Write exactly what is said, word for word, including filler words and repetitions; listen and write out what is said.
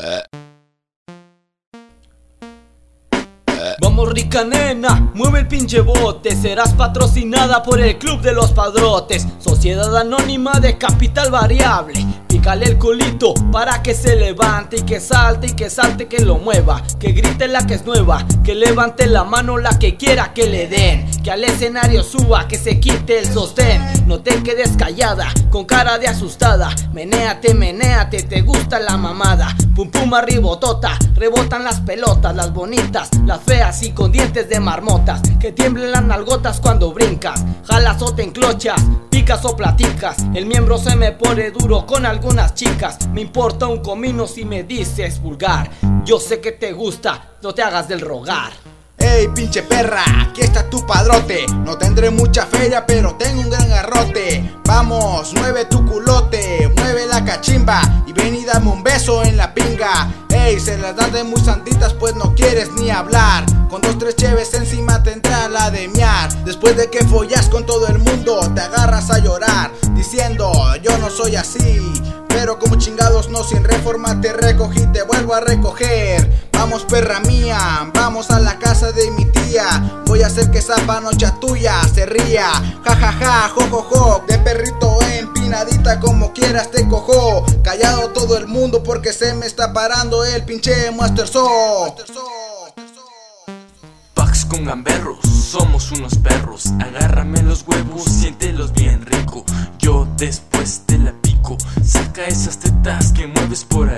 Vamos rica nena, mueve el pinche bote. Serás patrocinada por el Club de los Padrotes, sociedad anónima de capital variable. Pícale el culito para que se levante y que salte y que salte, que lo mueva, que grite la que es nueva, que levante la mano la que quiera que le den, que al escenario suba, que se quite el sostén. No te quedes callada, con cara de asustada. Menéate, menéate, te gusta la mamada. Pum pum arribotota, rebotan las pelotas, las bonitas, las feas y con dientes de marmotas. Que tiemblen las nalgotas cuando brincas, jalas o te enclochas, picas o platicas. El miembro se me pone duro con algunas chicas. Me importa un comino si me dices vulgar. Yo sé que te gusta, no te hagas del rogar. Ey pinche perra, aquí está tu padrote. No tendré mucha feria pero tengo un gran garrote. Vamos, mueve tu culote, mueve la cachimba y ven y dame un beso en la pinga. Ey, se las das de muy santitas pues no quieres ni hablar. Con dos tres cheves encima te entra la de miar. Después de que follas con todo el mundo te agarras a llorar, diciendo yo no soy así. Pero como chingados no, sin reforma te recogí, te vuelvo a recoger. Vamos perra mía, vamos a la casa de mi tía. Voy a hacer que esa panocha tuya se ría. Ja ja ja, jo jo jo, de perrito empinadita como quieras te cojo. Callado todo el mundo porque se me está parando el pinche Master So. Pax con gamberros, somos unos perros. Agárrame los huevos, siéntelos bien rico. Yo después te la pico. Saca esas tetas que mueves por